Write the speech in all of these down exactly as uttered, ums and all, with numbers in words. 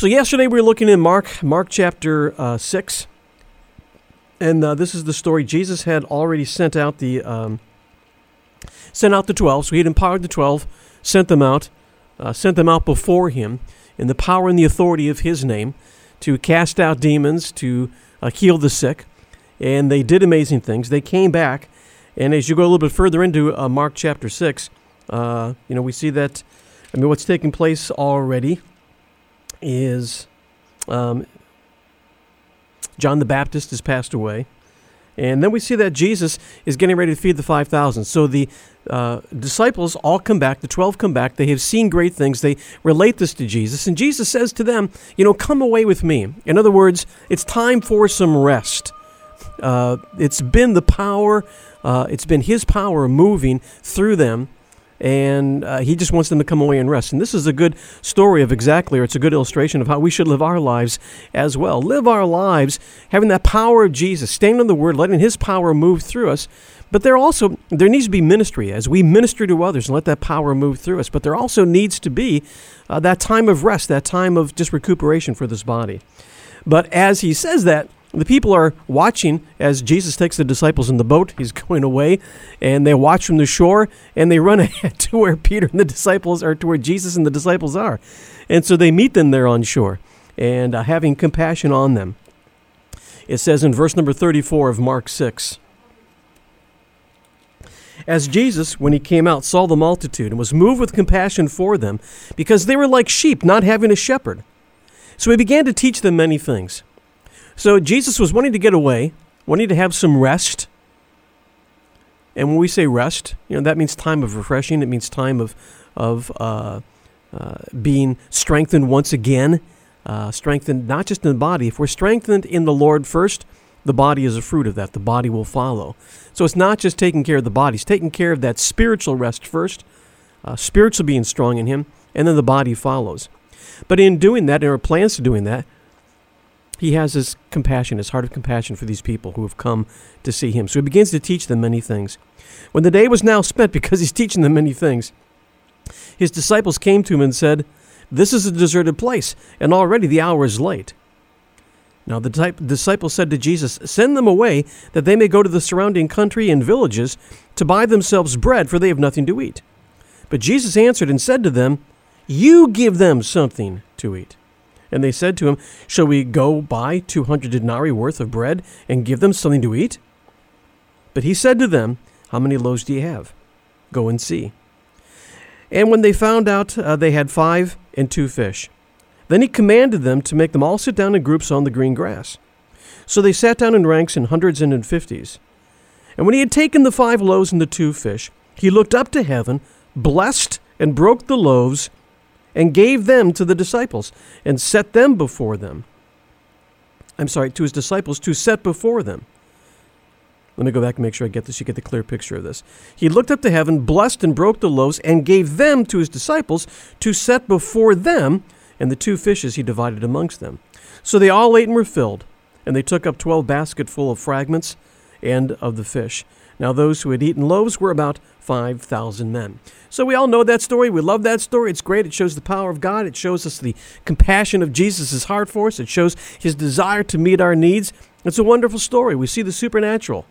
So yesterday we were looking in Mark, Mark chapter uh, six, and uh, this is the story. Jesus had already sent out the um, sent out the twelve. So he had empowered the twelve, sent them out, uh, sent them out before him in the power and the authority of his name to cast out demons, to uh, heal the sick, and they did amazing things. They came back, and as you go a little bit further into uh, Mark chapter six, uh, you know we see that. I mean, what's taking place already is um, John the Baptist has passed away. And then we see that Jesus is getting ready to feed the five thousand. So the uh, disciples all come back, the twelve come back. They have seen great things. They relate this to Jesus. And Jesus says to them, you know, come away with me. In other words, it's time for some rest. Uh, it's been the power, uh, it's been his power moving through them. And uh, he just wants them to come away and rest. And this is a good story of exactly, or it's a good illustration of how we should live our lives as well. Live our lives having that power of Jesus, staying on the Word, letting his power move through us. But there also, there needs to be ministry as we minister to others and let that power move through us. But there also needs to be uh, that time of rest, that time of just recuperation for this body. But as he says that, the people are watching as Jesus takes the disciples in the boat. He's going away, and they watch from the shore, and they run ahead to where Peter and the disciples are, to where Jesus and the disciples are. And so they meet them there on shore, and uh, having compassion on them. It says in verse number thirty-four of Mark six, as Jesus, when he came out, saw the multitude and was moved with compassion for them, because they were like sheep, not having a shepherd. So he began to teach them many things. So Jesus was wanting to get away, wanting to have some rest. And when we say rest, you know, that means time of refreshing. It means time of of uh, uh, being strengthened once again. Uh, strengthened not just in the body. If we're strengthened in the Lord first, the body is a fruit of that. The body will follow. So it's not just taking care of the body. It's taking care of that spiritual rest first, uh, spiritual being strong in him, and then the body follows. But in doing that, in our plans to doing that, he has his compassion, his heart of compassion for these people who have come to see him. So he begins to teach them many things. When the day was now spent, because he's teaching them many things, his disciples came to him and said, this is a deserted place, and already the hour is late. Now the disciples said to Jesus, send them away, that they may go to the surrounding country and villages to buy themselves bread, for they have nothing to eat. But Jesus answered and said to them, you give them something to eat. And they said to him, shall we go buy two hundred denarii worth of bread and give them something to eat? But he said to them, how many loaves do you have? Go and see. And when they found out, uh, they had five and two fish. Then he commanded them to make them all sit down in groups on the green grass. So they sat down in ranks in hundreds and in fifties. And when he had taken the five loaves and the two fish, he looked up to heaven, blessed and broke the loaves, and gave them to the disciples, and set them before them. I'm sorry, to his disciples, to set before them. Let me go back and make sure I get this. You get the clear picture of this. He looked up to heaven, blessed and broke the loaves, and gave them to his disciples to set before them, and the two fishes he divided amongst them. So they all ate and were filled, and they took up twelve basketful of fragments and of the fish. Now those who had eaten loaves were about five thousand men. So we all know that story. We love that story. It's great. It shows the power of God. It shows us the compassion of Jesus' heart for us. It shows his desire to meet our needs. It's a wonderful story. We see the supernatural.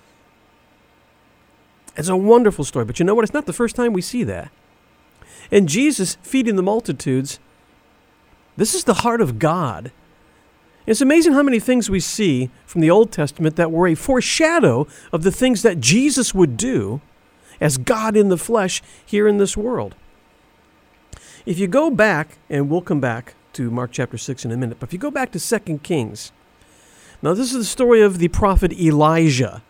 It's a wonderful story. But you know what? It's not the first time we see that. And Jesus feeding the multitudes, this is the heart of God. It's amazing how many things we see from the Old Testament that were a foreshadow of the things that Jesus would do as God in the flesh here in this world. If you go back, and we'll come back to Mark chapter six in a minute, but if you go back to Second Kings, now this is the story of the prophet Elijah.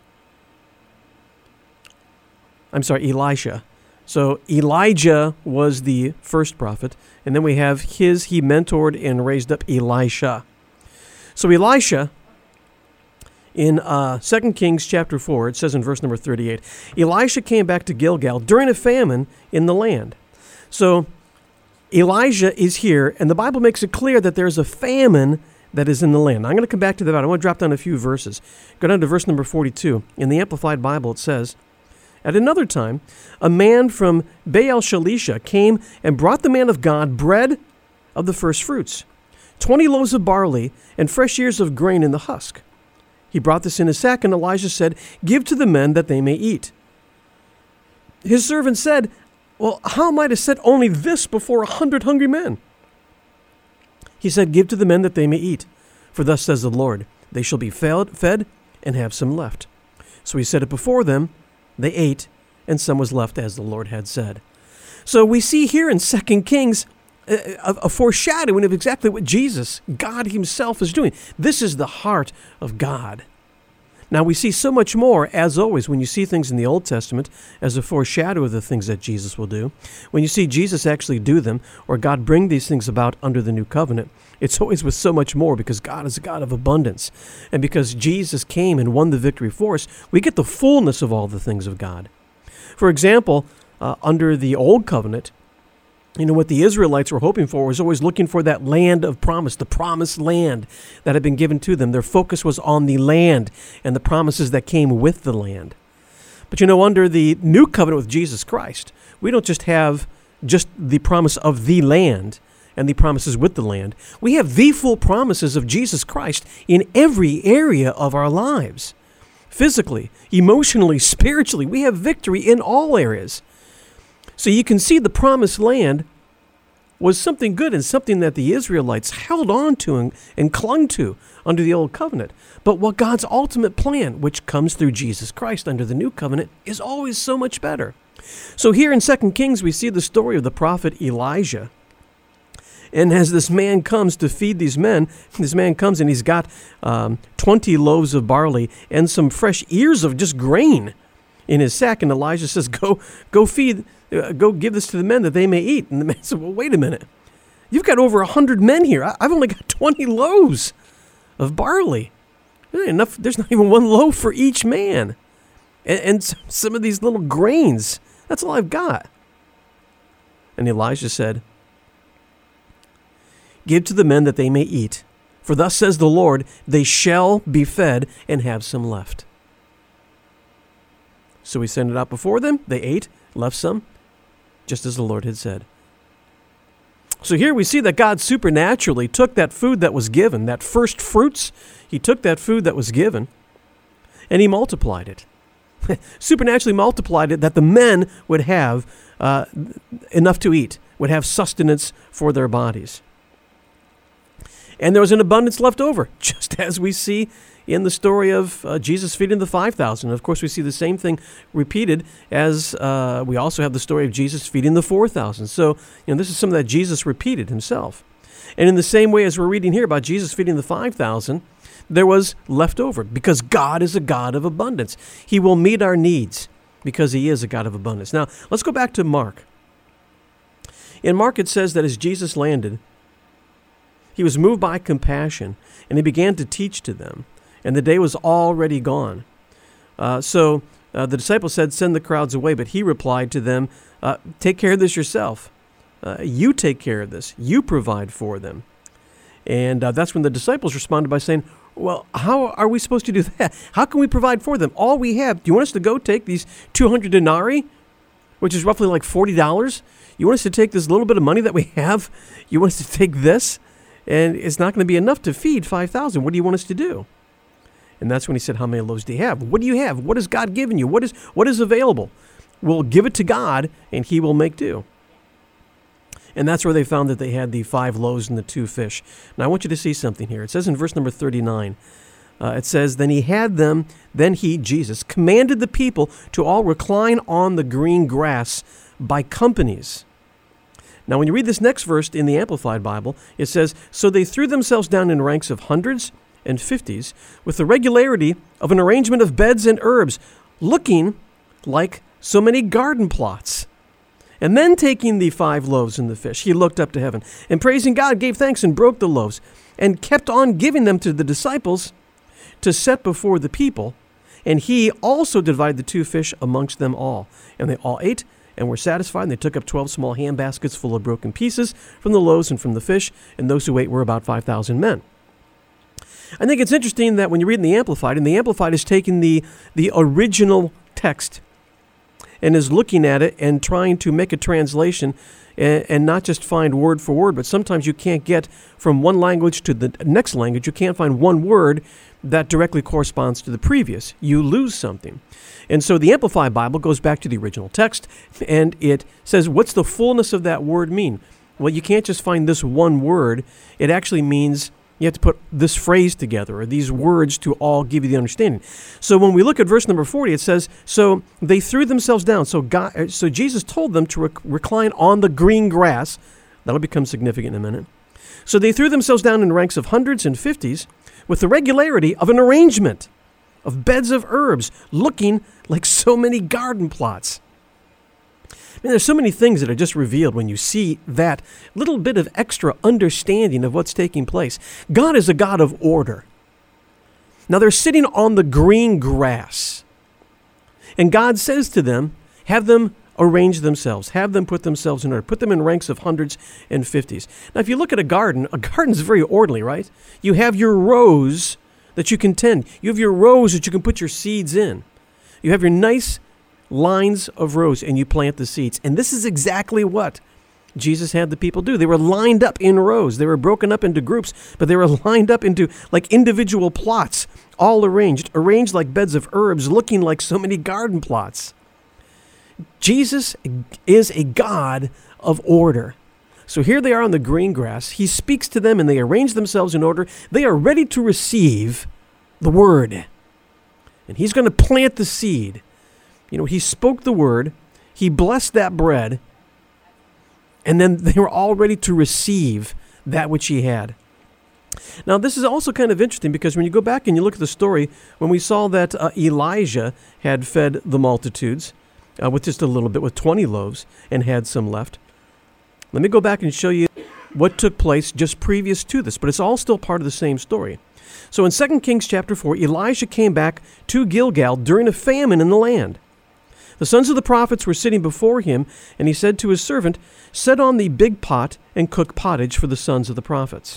I'm sorry, Elisha. So Elijah was the first prophet, and then we have his, he mentored and raised up Elisha. So Elisha, in uh, Second Kings chapter four, it says in verse number thirty-eight, Elisha came back to Gilgal during a famine in the land. So Elijah is here, and the Bible makes it clear that there's a famine that is in the land. I'm going to come back to that. I want to drop down a few verses. Go down to verse number forty-two. In the Amplified Bible, it says, at another time, a man from Baal Shalisha came and brought the man of God bread of the first fruits, twenty loaves of barley and fresh ears of grain in the husk. He brought this in a sack, and Elijah said, "Give to the men that they may eat." His servant said, "Well, how am I to set only this before a hundred hungry men?" He said, "Give to the men that they may eat. For thus says the Lord, they shall be fed and have some left." So he set it before them. They ate, and some was left as the Lord had said. So we see here in Second Kings a, a foreshadowing of exactly what Jesus, God himself, is doing. This is the heart of God. Now we see so much more, as always, when you see things in the Old Testament as a foreshadow of the things that Jesus will do. When you see Jesus actually do them, or God bring these things about under the new covenant, it's always with so much more, because God is a God of abundance. And because Jesus came and won the victory for us, we get the fullness of all the things of God. For example, uh, under the Old Covenant, you know, what the Israelites were hoping for was always looking for that land of promise, the promised land that had been given to them. Their focus was on the land and the promises that came with the land. But, you know, under the new covenant with Jesus Christ, we don't just have just the promise of the land and the promises with the land. We have the full promises of Jesus Christ in every area of our lives. Physically, emotionally, spiritually, we have victory in all areas. So you can see the promised land was something good and something that the Israelites held on to and, and clung to under the Old Covenant. But what God's ultimate plan, which comes through Jesus Christ under the New Covenant, is always so much better. So here in Second Kings, we see the story of the prophet Elijah. And as this man comes to feed these men, this man comes and he's got um, twenty loaves of barley and some fresh ears of just grain in his sack. And Elijah says, go, go feed Uh, go give this to the men that they may eat. And the man said, well, wait a minute. You've got over a hundred men here. I, I've only got twenty loaves of barley. There ain't enough. There's not even one loaf for each man. And, and some, some of these little grains, that's all I've got. And Elijah said, give to the men that they may eat. For thus says the Lord, they shall be fed and have some left. So he sent it out before them. They ate, left some, just as the Lord had said. So here we see that God supernaturally took that food that was given, that first fruits, he took that food that was given, and he multiplied it. Supernaturally multiplied it that the men would have uh, enough to eat, would have sustenance for their bodies. And there was an abundance left over, just as we see in the story of uh, Jesus feeding the five thousand. Of course, we see the same thing repeated as uh, we also have the story of Jesus feeding the four thousand. So, you know, this is something that Jesus repeated himself. And in the same way as we're reading here about Jesus feeding the five thousand, there was left over because God is a God of abundance. He will meet our needs because he is a God of abundance. Now, let's go back to Mark. In Mark, it says that as Jesus landed, he was moved by compassion, and he began to teach to them. And the day was already gone. Uh, so uh, the disciples said, send the crowds away. But he replied to them, uh, take care of this yourself. Uh, you take care of this. You provide for them. And uh, that's when the disciples responded by saying, well, how are we supposed to do that? How can we provide for them? All we have, do you want us to go take these two hundred denarii, which is roughly like forty dollars? You want us to take this little bit of money that we have? You want us to take this? And it's not going to be enough to feed five thousand. What do you want us to do? And that's when he said, how many loaves do you have? What do you have? What has God given you? What is what is available? We'll give it to God, and he will make do. And that's where they found that they had the five loaves and the two fish. Now, I want you to see something here. It says in verse number thirty-nine, uh, it says, then he had them, then he, Jesus, commanded the people to all recline on the green grass by companies. Now, when you read this next verse in the Amplified Bible, it says, so they threw themselves down in ranks of hundreds and fifties with the regularity of an arrangement of beds and herbs, looking like so many garden plots. And then taking the five loaves and the fish, he looked up to heaven, and praising God, gave thanks and broke the loaves, and kept on giving them to the disciples to set before the people. And he also divided the two fish amongst them all. And they all ate and were satisfied, and they took up twelve small hand baskets full of broken pieces from the loaves and from the fish, and those who ate were about five thousand men. I think it's interesting that when you read in the Amplified, and the Amplified is taking the, the original text, and is looking at it and trying to make a translation and, and not just find word for word, but sometimes you can't get from one language to the next language. You can't find one word that directly corresponds to the previous. You lose something. And so the Amplified Bible goes back to the original text, and it says, what's the fullness of that word mean? Well, you can't just find this one word. It actually means you have to put this phrase together, or these words to all give you the understanding. So when we look at verse number forty, it says, so they threw themselves down. So God, so Jesus told them to rec- recline on the green grass. That'll become significant in a minute. So they threw themselves down in ranks of hundreds and fifties with the regularity of an arrangement of beds of herbs, looking like so many garden plots. I mean, there's so many things that are just revealed when you see that little bit of extra understanding of what's taking place. God is a God of order. Now they're sitting on the green grass, and God says to them, have them arrange themselves, have them put themselves in order, put them in ranks of hundreds and fifties. Now, if you look at a garden, a garden's very orderly, right? You have your rows that you can tend. You have your rows that you can put your seeds in. You have your nice lines of rows, and you plant the seeds. And this is exactly what Jesus had the people do. They were lined up in rows. They were broken up into groups, but they were lined up into like individual plots, all arranged, arranged like beds of herbs, looking like so many garden plots. Jesus is a God of order. So here they are on the green grass. He speaks to them, and they arrange themselves in order. They are ready to receive the word. And he's going to plant the seed. You know, he spoke the word, he blessed that bread, and then they were all ready to receive that which he had. Now, this is also kind of interesting because when you go back and you look at the story, when we saw that uh, Elijah had fed the multitudes uh, with just a little bit, with twenty loaves, and had some left. Let me go back and show you what took place just previous to this, but it's all still part of the same story. So in Second Kings chapter four, Elijah came back to Gilgal during a famine in the land. The sons of the prophets were sitting before him, and he said to his servant, set on the big pot and cook pottage for the sons of the prophets.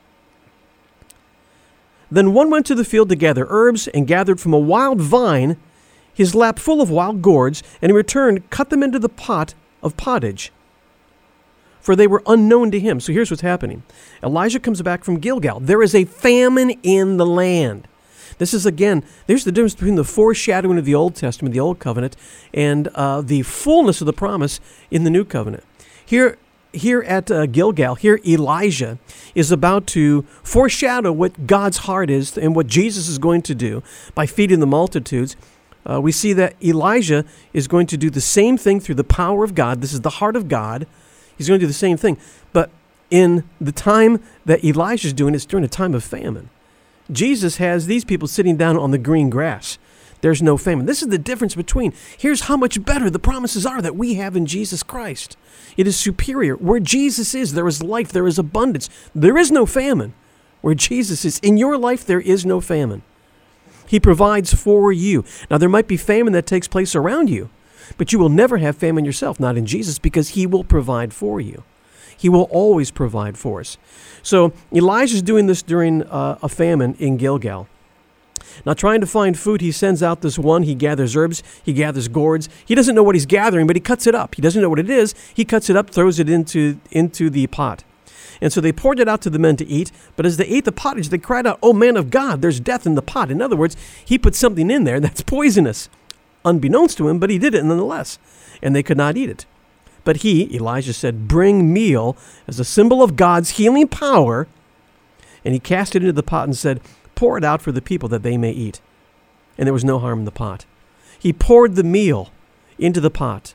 Then one went to the field to gather herbs and gathered from a wild vine his lap full of wild gourds, and in return cut them into the pot of pottage, for they were unknown to him. So here's what's happening. Elijah comes back from Gilgal. There is a famine in the land. This is, again, there's the difference between the foreshadowing of the Old Testament, the Old Covenant, and uh, the fullness of the promise in the New Covenant. Here, here at uh, Gilgal, here Elijah is about to foreshadow what God's heart is and what Jesus is going to do by feeding the multitudes. Uh, we see that Elijah is going to do the same thing through the power of God. This is the heart of God. He's going to do the same thing. But in the time that Elijah is doing, it's during a time of famine. Jesus has these people sitting down on the green grass. There's no famine. This is the difference between, here's how much better the promises are that we have in Jesus Christ. It is superior. Where Jesus is, there is life, there is abundance. There is no famine. Where Jesus is, in your life, there is no famine. He provides for you. Now, there might be famine that takes place around you, but you will never have famine yourself, not in Jesus, because he will provide for you. He will always provide for us. So Elijah's doing this during uh, a famine in Gilgal. Now, trying to find food, he sends out this one. He gathers herbs. He gathers gourds. He doesn't know what he's gathering, but he cuts it up. He doesn't know what it is. He cuts it up, throws it into, into the pot. And so they poured it out to the men to eat. But as they ate the pottage, they cried out, "Oh, man of God, there's death in the pot." In other words, he put something in there that's poisonous, unbeknownst to him, but he did it nonetheless. And they could not eat it. But he, Elijah, said, "Bring meal as a symbol of God's healing power." And he cast it into the pot and said, "Pour it out for the people that they may eat." And there was no harm in the pot. He poured the meal into the pot,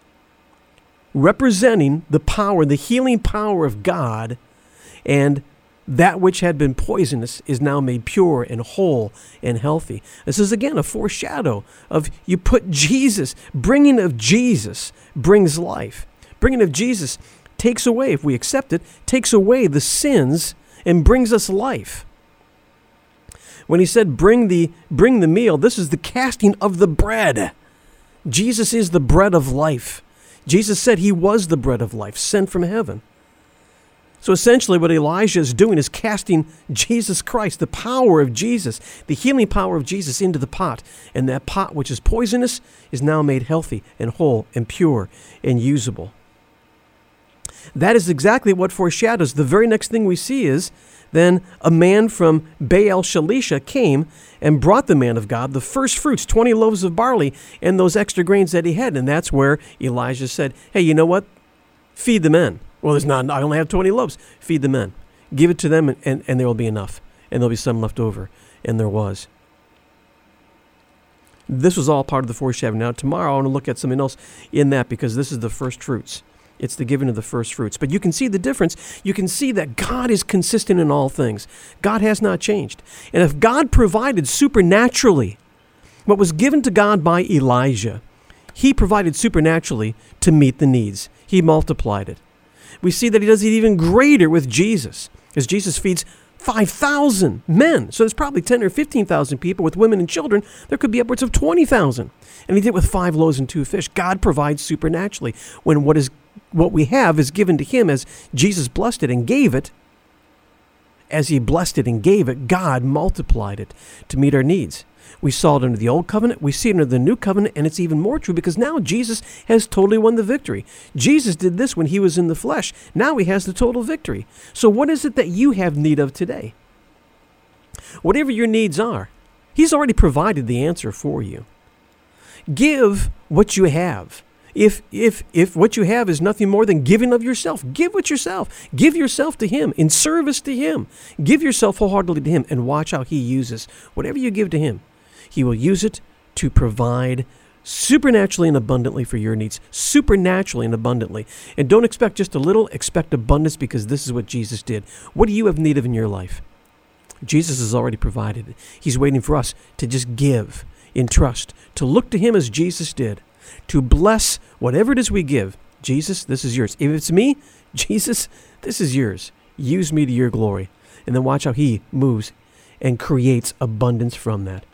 representing the power, the healing power of God, and that which had been poisonous is now made pure and whole and healthy. This is, again, a foreshadow of you put Jesus, bringing of Jesus brings life. Bringing of Jesus takes away, if we accept it, takes away the sins and brings us life. When he said, bring the, bring the meal, this is the casting of the bread. Jesus is the bread of life. Jesus said he was the bread of life, sent from heaven. So essentially what Elijah is doing is casting Jesus Christ, the power of Jesus, the healing power of Jesus into the pot. And that pot, which is poisonous, is now made healthy and whole and pure and usable. That is exactly what foreshadows. The very next thing we see is then a man from Baal Shalisha came and brought the man of God the first fruits, twenty loaves of barley, and those extra grains that he had. And that's where Elijah said, hey, you know what? Feed the men. Well, there's not, I only have twenty loaves. Feed the men. Give it to them, and, and, and there will be enough. And there'll be some left over. And there was. This was all part of the foreshadowing. Now, tomorrow I want to look at something else in that, because this is the first fruits. It's the giving of the first fruits. But you can see the difference. You can see that God is consistent in all things. God has not changed. And if God provided supernaturally what was given to God by Elijah, he provided supernaturally to meet the needs. He multiplied it. We see that he does it even greater with Jesus, as Jesus feeds five thousand men. So there's probably ten or fifteen thousand people with women and children. There could be upwards of twenty thousand. And he did it with five loaves and two fish. God provides supernaturally when what is what we have is given to him as Jesus blessed it and gave it. As he blessed it and gave it, God multiplied it to meet our needs. We saw it under the old covenant. We see it under the new covenant, and it's even more true because now Jesus has totally won the victory. Jesus did this when he was in the flesh. Now he has the total victory. So what is it that you have need of today? Whatever your needs are, he's already provided the answer for you. Give what you have. If if if what you have is nothing more than giving of yourself, give what yourself. Give yourself to him in service to him. Give yourself wholeheartedly to him and watch how he uses whatever you give to him. He will use it to provide supernaturally and abundantly for your needs. Supernaturally and abundantly. And don't expect just a little, expect abundance, because this is what Jesus did. What do you have need of in your life? Jesus has already provided it. He's waiting for us to just give in trust, to look to him as Jesus did, to bless whatever it is we give. Jesus, this is yours. If it's me, Jesus, this is yours. Use me to your glory. And then watch how he moves and creates abundance from that.